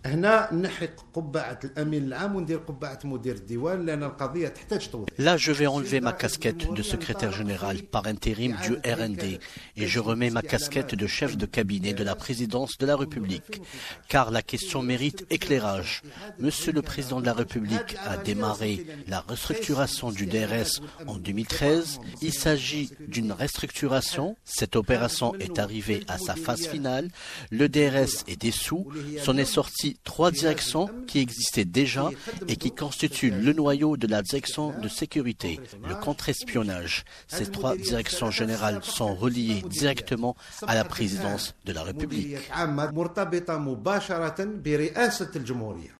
Là, je vais enlever ma casquette de secrétaire général par intérim du RND et je remets ma casquette de chef de cabinet de la présidence de la République. Car la question mérite éclairage. Monsieur le Président de la République a démarré la restructuration du DRS en 2013. Il s'agit d'une restructuration. Cette opération est arrivée à sa phase finale. Le DRS est dissous. S'en est sorti 3 directions qui existaient déjà et qui constituent le noyau de la direction de sécurité, le contre-espionnage. Ces 3 directions générales sont reliées directement à la présidence de la République.